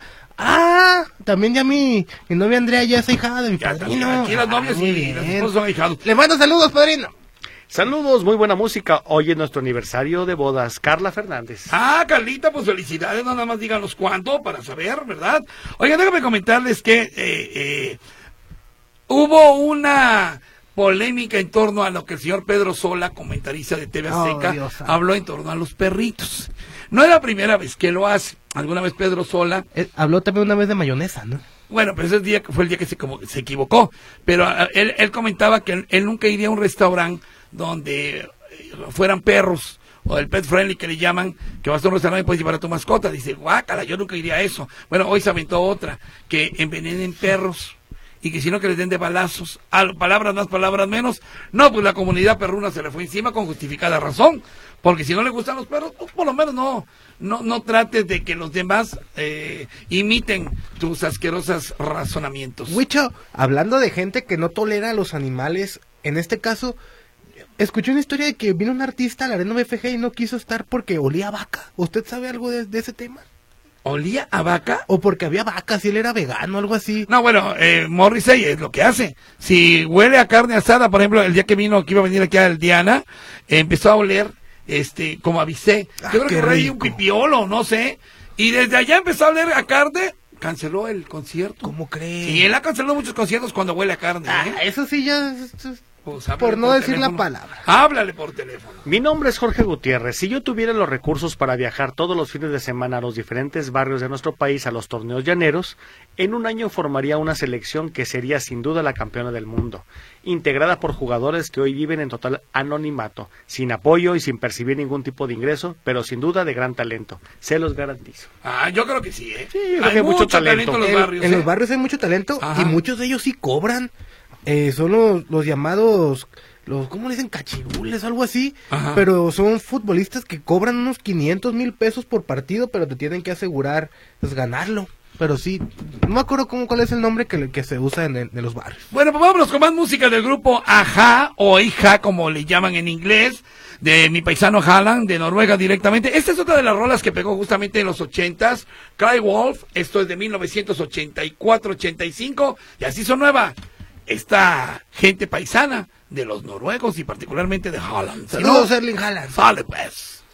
Ah, también ya mi, mi novia Andrea ya es ahijada de mi Ya, también, padrino. aquí las Ah, novias muy y las bien. esposas son ahijados. Le mando saludos, padrino. Saludos, muy buena música. Hoy es nuestro aniversario de bodas. Carla Fernández. Ah, Carlita, pues felicidades, no nada más díganos cuánto para saber, ¿verdad? Oigan, déjame comentarles que eh, eh, hubo una polémica en torno a lo que el señor Pedro Sola, comentarista de T V Azteca, Oh, Dios santo. habló en torno a los perritos. No es la primera vez que lo hace. Alguna vez Pedro Sola, Eh, habló también una vez de mayonesa, ¿no? bueno, pero ese día fue el día que se, como, se equivocó, pero a, él, él comentaba que él, él nunca iría a un restaurante donde eh, fueran perros, o el pet friendly que le llaman, que vas a un restaurante y puedes llevar a tu mascota. Dice, guácala, yo nunca iría a eso. Bueno, hoy se aventó otra, que envenenen perros y que si no que les den de balazos, a, palabras más, palabras menos. No, pues la comunidad perruna se le fue encima con justificada razón, porque si no le gustan los perros, pues por lo menos no, no, no trates de que los demás eh, imiten tus asquerosos razonamientos. Huicho, hablando de gente que no tolera a los animales, en este caso, escuché una historia de que vino un artista a la Arena B F G y no quiso estar porque olía a vaca. ¿Usted sabe algo de, de ese tema? ¿Olía a vaca? O porque había vacas y él era vegano, algo así. No, bueno, eh, Morrissey es lo que hace. Si huele a carne asada, por ejemplo, el día que vino, que iba a venir aquí al Diana, eh, empezó a oler, este, como avisé. Ah, Yo creo qué que traía un rico. pipiolo, no sé. Y desde allá empezó a oler a carne, canceló el concierto. ¿Cómo cree? Sí, él ha cancelado muchos conciertos cuando huele a carne, Ah, ¿eh? eso sí ya... es- es- Pues háblale por no decir teléfono. la palabra. Háblale por teléfono. Mi nombre es Jorge Gutiérrez. Si yo tuviera los recursos para viajar todos los fines de semana a los diferentes barrios de nuestro país a los torneos llaneros, en un año formaría una selección que sería sin duda la campeona del mundo, integrada por jugadores que hoy viven en total anonimato, sin apoyo y sin percibir ningún tipo de ingreso, pero sin duda de gran talento. Se los garantizo. Ah, yo creo que sí, ¿eh? Sí, yo creo hay que hay mucho talento. en los En, barrios. en ¿eh? los barrios hay mucho talento Ajá. y muchos de ellos sí cobran. Eh, son los, los llamados, los ¿cómo le dicen? Cachirules, algo así. Ajá. Pero son futbolistas que cobran unos quinientos mil pesos por partido, pero te tienen que asegurar pues, ganarlo. Pero sí, no me acuerdo cómo, cuál es el nombre que, que se usa en, el- en los barrios. Bueno, pues vámonos con más música del grupo Ajá, o Hija, como le llaman en inglés, de mi paisano Haaland, de Noruega directamente. Esta es otra de las rolas que pegó justamente en los ochentas, Cry Wolf, esto es de mil novecientos ochenta y cuatro ochenta y cinco, y así son nueva esta gente paisana de los noruegos y particularmente de Haaland. Saludos, Erling Haaland. Sale pues.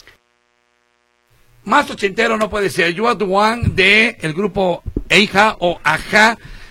Más ochentero no puede ser. You Are the One de el grupo Eija o Ajá,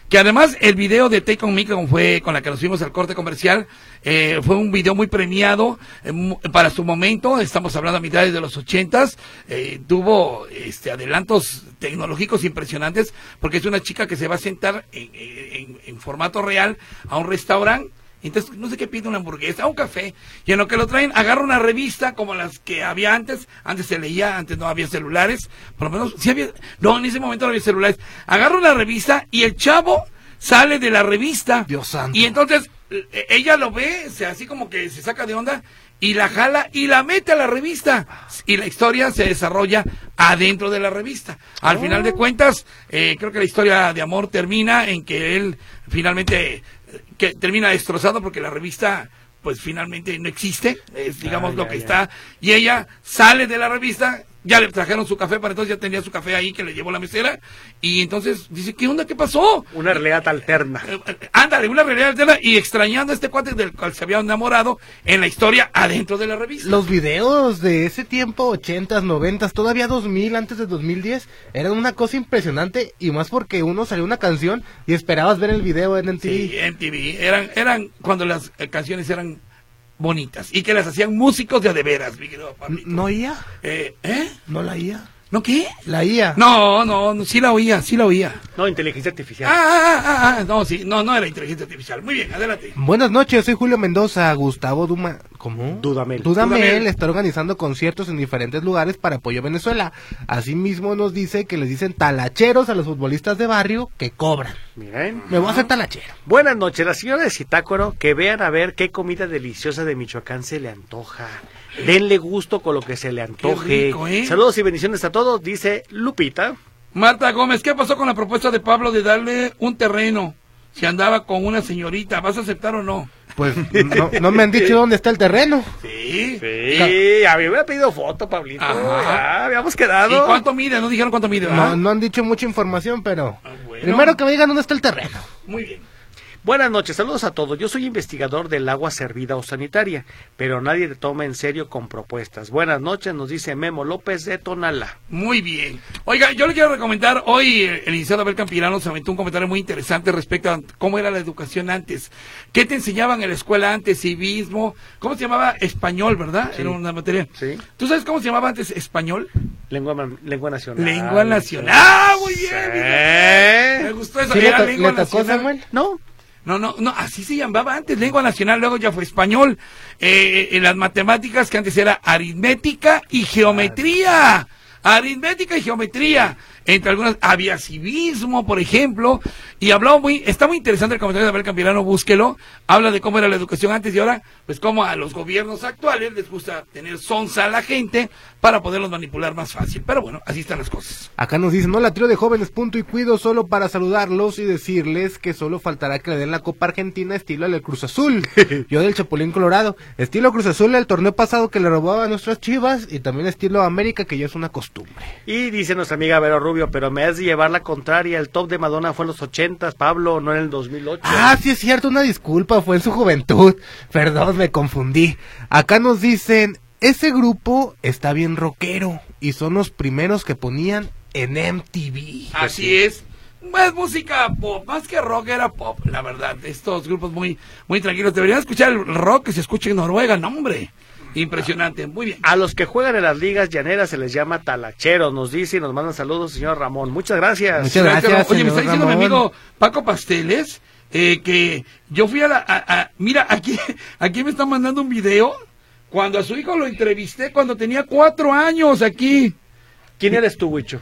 que además el video de Take On Me, como fue con la que nos fuimos al corte comercial, eh, fue un video muy premiado eh, mu- para su momento, estamos hablando a mitades de los ochentas, eh, tuvo este adelantos tecnológicos impresionantes, porque es una chica que se va a sentar en, en, en formato real a un restaurante. Entonces, no sé qué pide, una hamburguesa, un café, y en lo que lo traen, agarra una revista como las que había antes, antes se leía, antes no había celulares, por lo menos, sí había, no, en ese momento no había celulares, agarra una revista y el chavo sale de la revista, Dios santo. y entonces, eh, ella lo ve, se, así como que se saca de onda, y la jala y la mete a la revista, y la historia se desarrolla adentro de la revista. Al Oh. final de cuentas, eh, creo que la historia de amor termina en que él finalmente que termina destrozado porque la revista pues finalmente no existe, es digamos Ah, lo ya, que ya. está, y ella sale de la revista, ya le trajeron su café, para entonces ya tenía su café ahí que le llevó la mesera, y entonces dice, ¿qué onda? ¿Qué pasó? Una realidad alterna. Eh, eh, ándale, una realidad alterna, y extrañando a este cuate del cual se había enamorado en la historia adentro de la revista. Los videos de ese tiempo, ochentas, noventas, todavía dos mil, antes de dos mil diez, eran una cosa impresionante, y más porque uno salió una canción y esperabas ver el video en M T V. Sí, M T V, eran, eran cuando las eh, canciones eran bonitas, y que las hacían músicos de a de veras, mi querido Pablito. ¿No oía? Eh, ¿eh? ¿No la oía? ¿No qué? La oía. No, no, no, sí la oía, sí la oía. No, inteligencia artificial. Ah, ah, ah, ah, no, sí, no, no era inteligencia artificial. Muy bien, adelante. Buenas noches, soy Julio Mendoza. Gustavo Duma... ¿Cómo? Dudamel. Dudamel. Dudamel está organizando conciertos en diferentes lugares para apoyo a Venezuela. Asimismo nos dice que les dicen talacheros a los futbolistas de barrio que cobran. Miren. Me voy a hacer talachero. Buenas noches, la señora de Zitácuaro, que vean a ver qué comida deliciosa de Michoacán se le antoja. Denle gusto con lo que se le antoje. Qué rico, ¿eh? Saludos y bendiciones a todos, dice Lupita. Marta Gómez, ¿qué pasó con la propuesta de Pablo de darle un terreno? Si andaba con una señorita, ¿vas a aceptar o no? Pues no, no me han dicho dónde está el terreno. Sí. Sí, a mí me hubiera pedido foto, Pablito. Ajá. Ya habíamos ¿Y quedado. cuánto mide? No dijeron cuánto mide, ¿verdad? No, no han dicho mucha información, pero... Ah, bueno. Primero que me digan dónde está el terreno. Muy bien. Buenas noches, saludos a todos. Yo soy investigador del agua servida o sanitaria, pero nadie te toma en serio con propuestas. Buenas noches, nos dice Memo López de Tonalá. Muy bien. Oiga, yo le quiero recomendar, hoy eh, el licenciado Abel Campirano se aventó un comentario muy interesante respecto a cómo era la educación antes. ¿Qué te enseñaban en la escuela antes? Civismo. ¿Cómo se llamaba? Español, ¿verdad? Sí. Era una materia. Sí. ¿Tú sabes cómo se llamaba antes español? Lengua, man- lengua nacional. Lengua nacional. ¡Ah, muy bien! Sí. mira! Me gustó eso. ¿Sí le, Era to- lengua le tocó, nacional. Samuel? No, No, no, no, así se llamaba antes, lengua nacional, luego ya fue español. Eh, en las matemáticas, que antes era aritmética y geometría. Aritmética y geometría. Entre algunas, había civismo, por ejemplo, y hablaba muy, está muy interesante el comentario de Abel Campirano, búsquelo, habla de cómo era la educación antes y ahora, pues cómo a los gobiernos actuales les gusta tener sonsa a la gente para poderlos manipular más fácil. Pero bueno, así están las cosas. Acá nos dicen, hola trío de jóvenes, punto y cuido, solo para saludarlos y decirles que solo faltará que le den la Copa Argentina estilo al del Cruz Azul. Yo del Chapulín Colorado. Estilo Cruz Azul el torneo pasado que le robaba a nuestras Chivas y también estilo América, que ya es una costumbre. y dice nuestra amiga Vero Rubio, pero me has de llevar la contraria. El top de Madonna fue en los ochentas, Pablo, no en el dos mil ocho. Ah, sí es cierto, una disculpa, fue en su juventud. Perdón, me confundí. Acá nos dicen, ese grupo está bien rockero y son los primeros que ponían en M T V. Así es. Más música pop, más que rock era pop, la verdad. Estos grupos muy muy tranquilos. Deberían escuchar el rock que se escucha en Noruega, no hombre. Impresionante, muy bien. A los que juegan en las ligas llaneras se les llama talacheros, nos dice y nos mandan saludos, señor Ramón. Muchas gracias. Muchas gracias, Oye, me está señor diciendo mi Ramón. amigo Paco Pasteles eh, que yo fui a la... a- a- mira, aquí, aquí me están mandando un video cuando a su hijo lo entrevisté cuando tenía cuatro años aquí. ¿Quién eres tú, Huicho?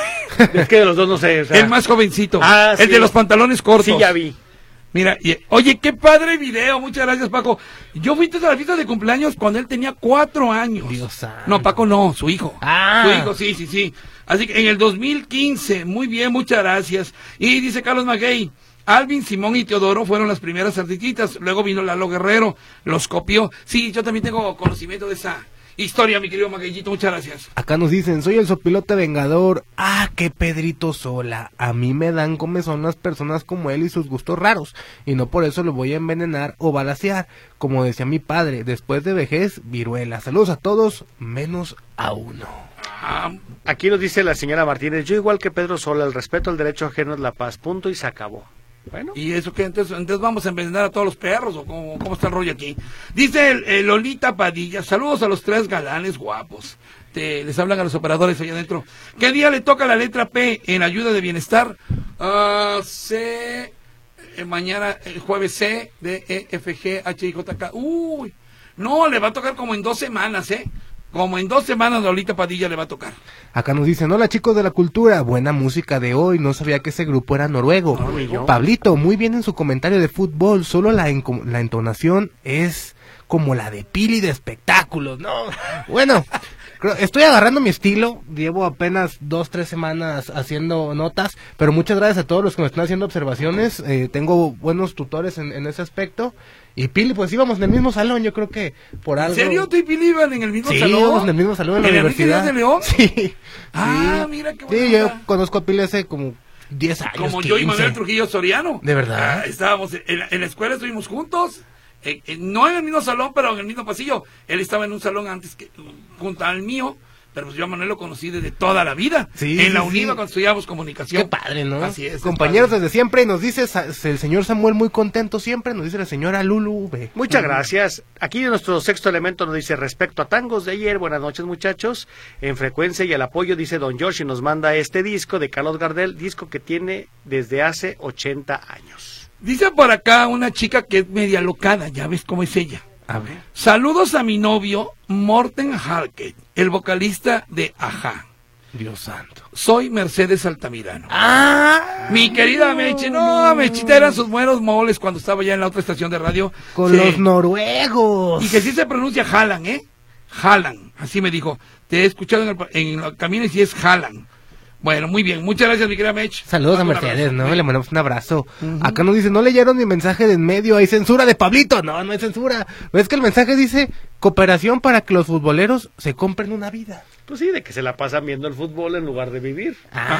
Es que de los dos no sé. O sea, El más jovencito. Ah, el sí. de los pantalones cortos. Sí, ya vi. Mira, y- oye, qué padre video, muchas gracias Paco. Yo fui a la fiesta de cumpleaños cuando él tenía cuatro años. Dios santo. No, Paco no, su hijo. Ah. Su hijo, sí, sí, sí. Así que en el dos mil quince, muy bien, muchas gracias. Y dice Carlos Maguey, Alvin, Simón y Teodoro fueron las primeras artistas, luego vino Lalo Guerrero, los copió. Sí, yo también tengo conocimiento de esa historia, mi querido Magueyito, muchas gracias. Acá nos dicen, soy el sopilote vengador. Ah, qué Pedrito Sola. A mí me dan comezón las personas como él y sus gustos raros. Y no por eso lo voy a envenenar o balacear. Como decía mi padre, después de vejez, viruela. Saludos a todos, menos a uno. Ah, Aquí nos dice la señora Martínez, yo igual que Pedro Sola, el respeto al derecho ajeno es la paz, punto y se acabó. Bueno. ¿Y eso qué? Entonces, entonces vamos a envenenar a todos los perros, ¿o cómo, cómo está el rollo aquí? Dice el, el Lolita Padilla, saludos a los tres galanes guapos. Te, les hablan a los operadores allá adentro. ¿Qué día le toca la letra P en ayuda de bienestar? Uh, C, eh, mañana, el jueves C, D, E, F, G, H, I, J, K. Uy, no, le va a tocar como en dos semanas, ¿eh? Como en dos semanas Lolita Padilla le va a tocar. Acá nos dicen, hola chicos de la cultura, buena música de hoy, no sabía que ese grupo era noruego. Noruego. Pablito, muy bien en su comentario de fútbol, solo la, enco- la entonación es como la de Pili de espectáculos, ¿no? Bueno, creo- estoy agarrando mi estilo, llevo apenas dos, tres semanas haciendo notas, pero muchas gracias a todos los que me están haciendo observaciones, eh, tengo buenos tutores en, en ese aspecto. Y Pili, pues íbamos en el mismo salón, yo creo que por algo... ¿En serio tú y Pili iban en el mismo Sí, salón? íbamos en el mismo salón en la ¿En el Enrique universidad. Díaz de León? Sí. Ah, sí. mira qué buena Sí, yo onda. conozco a Pili hace como diez años, Como yo y quince. Manuel Trujillo Soriano. ¿De verdad? Ah, estábamos en la, en la escuela, estuvimos juntos. Eh, eh, no en el mismo salón, pero en el mismo pasillo. Él estaba en un salón antes que junto al mío. Pero pues yo a Manuel lo conocí desde toda la vida. Sí, en la sí, UNIVA sí. cuando estudiábamos comunicación. Qué padre, ¿no? Así es. Compañeros padre. desde siempre, y nos dice sa- el señor Samuel muy contento siempre, nos dice la señora Lulu V. Muchas gracias. Aquí nuestro sexto elemento nos dice respecto a tangos de ayer, buenas noches muchachos, en frecuencia y el apoyo, dice Don George, y nos manda este disco de Carlos Gardel, disco que tiene desde hace ochenta años. Dice por acá una chica que es media locada, ya ves cómo es ella. A ver. Saludos a mi novio, Morten Harket, el vocalista de Ajá. Dios santo. Soy Mercedes Altamirano. ¡Ah! Mi querida Meche, no, Mechita eran sus buenos moles cuando estaba ya en la otra estación de radio. Con Sí. los noruegos. Y que sí se pronuncia Jalan, ¿eh? Jalan, así me dijo. Te he escuchado en el, en el camino y sí es Jalan. Bueno, muy bien, muchas gracias mi querida Mech. Saludos a Mando un Mercedes, abrazo. ¿no? Le mandamos un abrazo. Acá nos dice, no leyeron mi mensaje de en medio, hay censura de Pablito. No, no hay censura. ¿Ves que el mensaje dice, cooperación para que los futboleros se compren una vida? Pues sí, de que se la pasan viendo el fútbol en lugar de vivir.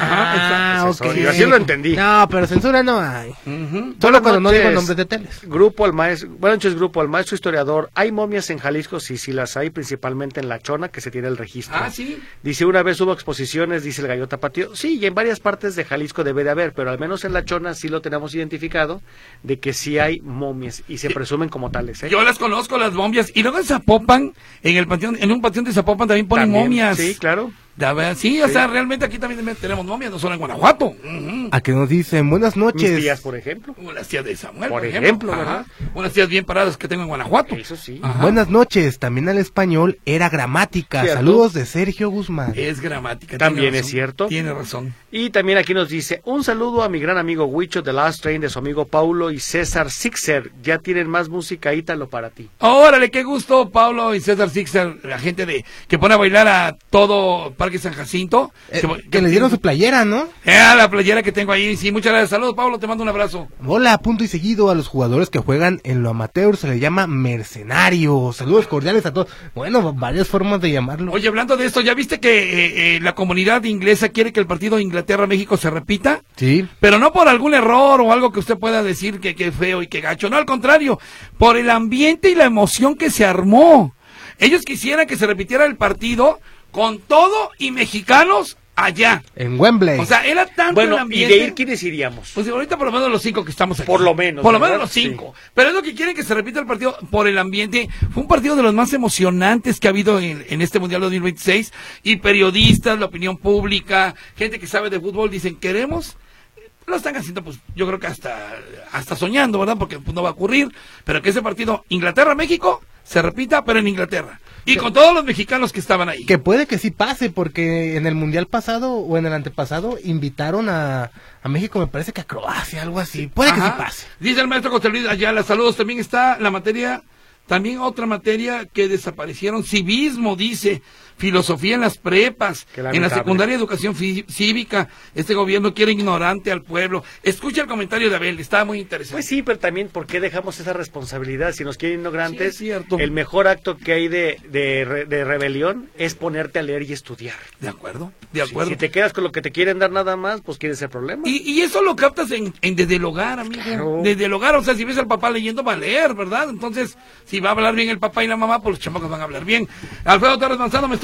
Ah, exacto, ok. eso, yo así lo entendí. No, pero censura no hay. Ujú. Solo cuando no noches. digo nombres de teles. Grupo al maestro, buenas noches grupo, al maestro historiador, ¿hay momias en Jalisco? Sí, sí las hay, principalmente en La Chona, que se tiene el registro. Ah, sí. Dice, una vez hubo exposiciones, dice el Gallo Tapatío. Sí, y en varias partes de Jalisco debe de haber, pero al menos en La Chona sí lo tenemos identificado, de que sí hay momias, y se presumen como tales, ¿eh? Yo las conozco, las momias. Y luego en Zapopan, en el panteón, en un panteón de Zapopan también ponen También, momias. Sí, claro. Ya ves, sí, o Sí. sea, realmente aquí también tenemos momias, no solo en Guanajuato. Ujú. A que nos dicen, buenas Mis noches. tías, por ejemplo. Como las tías de Samuel, Por por, ejemplo, Ajá. ¿verdad? Unas tías bien paradas que tengo en Guanajuato. Eso sí. Ajá. Buenas noches, también al español era gramática. Cierto. Saludos de Sergio Guzmán. Es gramática. También tiene es razón, cierto. Tiene razón. Y también aquí nos dice, un saludo a mi gran amigo Huicho de Last Train, de su amigo Paulo y César Sixer. Ya tienen más música ítalo para ti. Órale, qué gusto, Pablo y César Sixer, la gente de que pone a bailar a todo Parque San Jacinto. Eh, que, que le dieron su playera, ¿no? Eh, la playera que tengo ahí. Sí, muchas gracias. Saludos, Pablo, te mando un abrazo. Hola, punto y seguido a los jugadores que juegan en lo amateur se le llama mercenarios. Saludos cordiales a todos. Bueno, varias formas de llamarlo. Oye, hablando de esto, ¿ya viste que eh, eh, la comunidad inglesa quiere que el partido Inglaterra-México se repita? Sí. Pero no por algún error o algo que usted pueda decir que que feo y que gacho. No, al contrario, por el ambiente y la emoción que se armó. Ellos quisieran que se repitiera el partido con todo y mexicanos allá. En Wembley. O sea, era tanto el Bueno, y ambiente. de ir, ¿quiénes iríamos? Pues ahorita por lo menos los cinco que estamos aquí. Por lo menos, Por lo ¿verdad? menos los cinco. Pero es lo que quieren que se repita el partido por el ambiente. Fue un partido de los más emocionantes que ha habido en, en este Mundial dos mil veintiséis. Y periodistas, la opinión pública, gente que sabe de fútbol, dicen, queremos. Lo están haciendo, pues yo creo que hasta, hasta soñando, ¿verdad? Porque pues, no va a ocurrir. Pero que ese partido Inglaterra-México se repita, pero en Inglaterra. Y con todos los mexicanos que estaban ahí. Que puede que sí pase, porque en el mundial pasado o en el antepasado invitaron a, a México, me parece que a Croacia, algo así. Puede que Ajá. sí pase. Dice el maestro José Luis Ayala, saludos. También está la materia, también otra materia que desaparecieron, civismo, dice, filosofía en las prepas, Qué en la lamentable. secundaria educación fi- cívica. Este gobierno quiere ignorante al pueblo. Escucha el comentario de Abel, está muy interesante. Pues sí, pero también, ¿por qué dejamos esa responsabilidad? Si nos quieren ignorantes, Sí, es cierto. el mejor acto que hay de, de, re- de rebelión es ponerte a leer y estudiar. De acuerdo, de Si, acuerdo. si te quedas con lo que te quieren dar nada más, pues quién es el problema. Y, y eso lo captas en, en desde el hogar, amigo. Claro. Desde el hogar, o sea, si ves al papá leyendo, va a leer, ¿verdad? Entonces, si va a hablar bien el papá y la mamá, pues los chamacos van a hablar bien. Alfredo Torres Manzano me está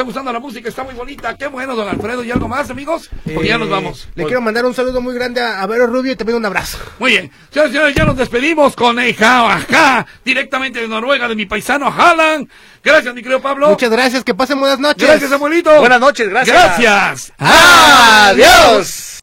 gustando la música, está muy bonita. Qué bueno, don Alfredo. ¿Y algo más, amigos? Porque ya nos vamos. Le quiero mandar un saludo muy grande a, a Vero Rubio y también un abrazo. Muy bien. Señores y señores, ya nos despedimos con Eja, directamente de Noruega, de mi paisano Haaland. Gracias, mi querido Pablo. Muchas gracias, que pasen buenas noches. Gracias, abuelito. Buenas noches, gracias. Gracias. Adiós.